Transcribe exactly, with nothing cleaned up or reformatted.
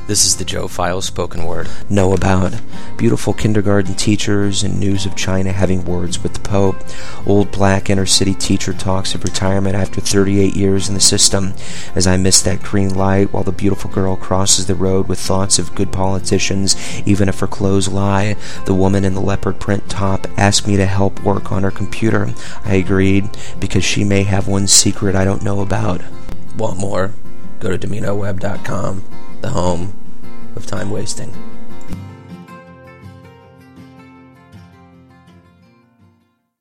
This is the Joe File spoken word. Know about beautiful kindergarten teachers and news of China having words with the Pope. Old black inner city teacher talks of retirement after thirty-eight years in the system. As I miss that green light while the beautiful girl crosses the road with thoughts of good politicians, even if her clothes lie. The woman in the leopard print top asked me to help work on her computer. I agreed because she may have one secret I don't know about. Want more? Go to Domino Web dot com, the home of time wasting.